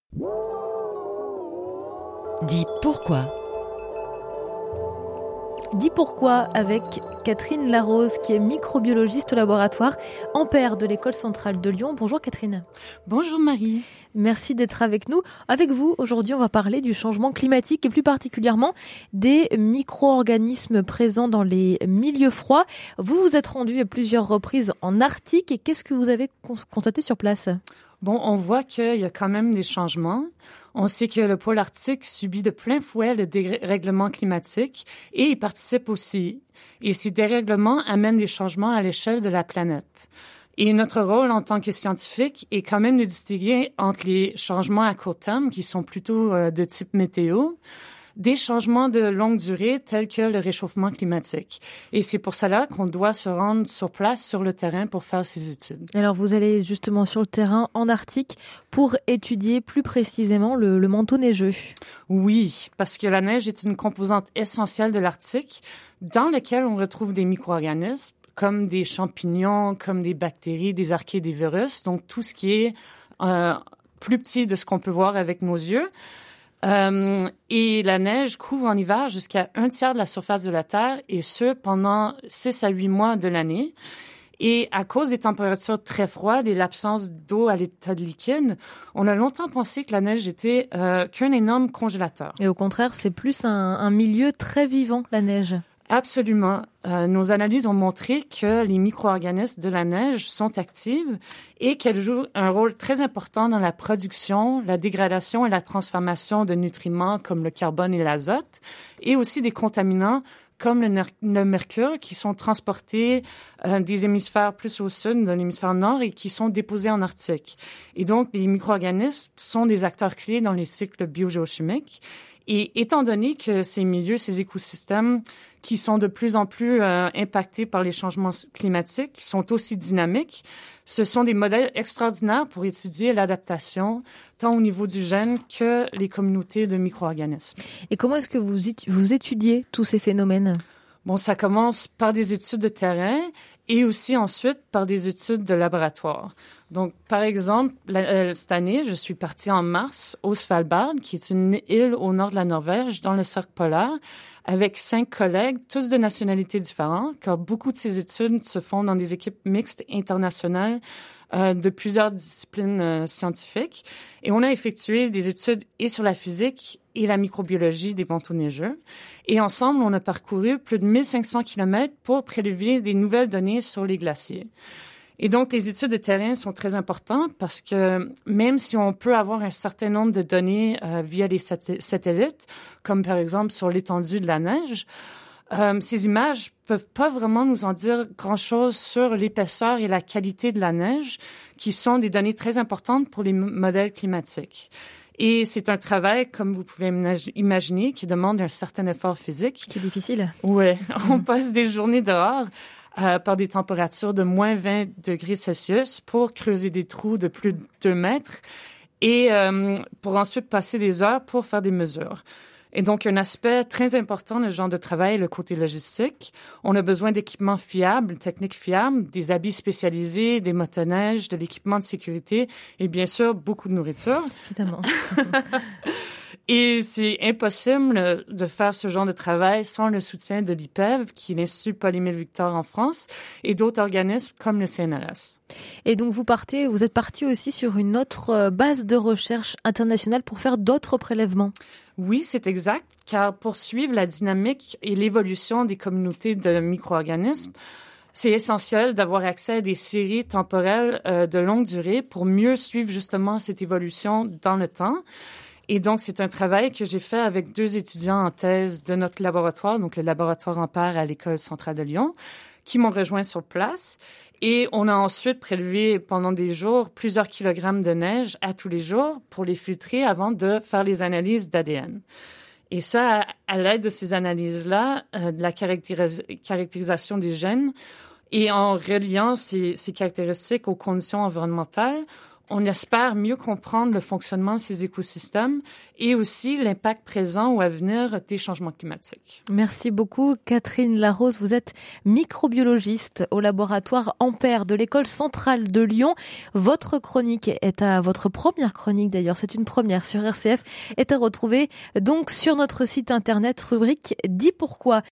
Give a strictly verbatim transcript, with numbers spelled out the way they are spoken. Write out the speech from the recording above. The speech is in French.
Dis pourquoi. Dis pourquoi avec Catherine Larose qui est microbiologiste au laboratoire Ampère de l'École centrale de Lyon. Bonjour Catherine. Bonjour Marie. Merci d'être avec nous. Avec vous, aujourd'hui, on va parler du changement climatique et plus particulièrement des micro-organismes présents dans les milieux froids. Vous vous êtes rendu à plusieurs reprises en Arctique et qu'est-ce que vous avez constaté sur place ? Bon, on voit qu'il y a quand même des changements. On sait que le pôle arctique subit de plein fouet le dérèglement climatique et y participe aussi. Et ces dérèglements amènent des changements à l'échelle de la planète. Et notre rôle en tant que scientifique est quand même de distinguer entre les changements à court terme, qui sont plutôt euh, de type météo, des changements de longue durée tels que le réchauffement climatique. Et c'est pour cela qu'on doit se rendre sur place, sur le terrain, pour faire ces études. Alors vous allez justement sur le terrain en Arctique pour étudier plus précisément le, le manteau neigeux. Oui, parce que la neige est une composante essentielle de l'Arctique dans laquelle on retrouve des micro-organismes comme des champignons, comme des bactéries, des archées, des virus, donc tout ce qui est euh, plus petit de ce qu'on peut voir avec nos yeux. Euh, et la neige couvre en hiver jusqu'à un tiers de la surface de la Terre, et ce, pendant six à huit mois de l'année. Et à cause des températures très froides et l'absence d'eau à l'état de liquide, on a longtemps pensé que la neige était euh, qu'un énorme congélateur. Et au contraire, c'est plus un, un milieu très vivant, la neige. Absolument. Euh, nos analyses ont montré que les micro-organismes de la neige sont actifs et qu'elles jouent un rôle très important dans la production, la dégradation et la transformation de nutriments comme le carbone et l'azote, et aussi des contaminants comme le, le mercure qui sont transportés euh, des hémisphères plus au sud de l'hémisphère nord et qui sont déposés en Arctique. Et donc, les micro-organismes sont des acteurs clés dans les cycles biogéochimiques. Et étant donné que ces milieux, ces écosystèmes qui sont de plus en plus euh, impactés par les changements climatiques, qui sont aussi dynamiques, ce sont des modèles extraordinaires pour étudier l'adaptation, tant au niveau du gène que les communautés de micro-organismes. Et comment est-ce que vous, vous étudiez tous ces phénomènes ? Bon, ça commence par des études de terrain et aussi ensuite par des études de laboratoire. Donc, par exemple, la, euh, cette année, je suis partie en mars au Svalbard, qui est une île au nord de la Norvège, dans le cercle polaire, avec cinq collègues, tous de nationalités différentes, car beaucoup de ces études se font dans des équipes mixtes internationales euh, de plusieurs disciplines euh, scientifiques. Et on a effectué des études et sur la physique et la microbiologie des manteaux neigeux. Et ensemble, on a parcouru plus de mille cinq cents kilomètres pour prélever des nouvelles données sur les glaciers. Et donc, les études de terrain sont très importantes parce que même si on peut avoir un certain nombre de données euh, via les sat- satellites, comme par exemple sur l'étendue de la neige, euh, ces images peuvent pas vraiment nous en dire grand-chose sur l'épaisseur et la qualité de la neige, qui sont des données très importantes pour les m- modèles climatiques. Et c'est un travail, comme vous pouvez imaginer, qui demande un certain effort physique. Qui est difficile. Ouais, on passe des journées dehors euh, par des températures de moins vingt degrés Celsius pour creuser des trous de plus de deux mètres et euh, pour ensuite passer des heures pour faire des mesures. Et donc, un aspect très important de ce genre de travail est le côté logistique. On a besoin d'équipements fiables, techniques fiables, des habits spécialisés, des motoneiges, de l'équipement de sécurité et bien sûr, beaucoup de nourriture. Évidemment. Et c'est impossible de faire ce genre de travail sans le soutien de l'I P E V, qui est l'Institut Paul-Émile Victor en France, et d'autres organismes comme le C N R S. Et donc vous partez, vous êtes parti aussi sur une autre base de recherche internationale pour faire d'autres prélèvements. Oui, c'est exact, car pour suivre la dynamique et l'évolution des communautés de micro-organismes, c'est essentiel d'avoir accès à des séries temporelles euh, de longue durée pour mieux suivre justement cette évolution dans le temps. Et donc, c'est un travail que j'ai fait avec deux étudiants en thèse de notre laboratoire, donc le laboratoire Ampère à l'École centrale de Lyon, qui m'ont rejoint sur place. Et on a ensuite prélevé pendant des jours plusieurs kilogrammes de neige à tous les jours pour les filtrer avant de faire les analyses d'A D N. Et ça, à l'aide de ces analyses-là, euh, de la caractéris- caractérisation des gènes, et en reliant ces, ces caractéristiques aux conditions environnementales, on espère mieux comprendre le fonctionnement de ces écosystèmes et aussi l'impact présent ou à venir des changements climatiques. Merci beaucoup, Catherine Larose. Vous êtes microbiologiste au laboratoire Ampère de l'École centrale de Lyon. Votre chronique est à votre première chronique d'ailleurs, c'est une première sur R C F, est à retrouver donc sur notre site internet rubrique Dis pourquoi.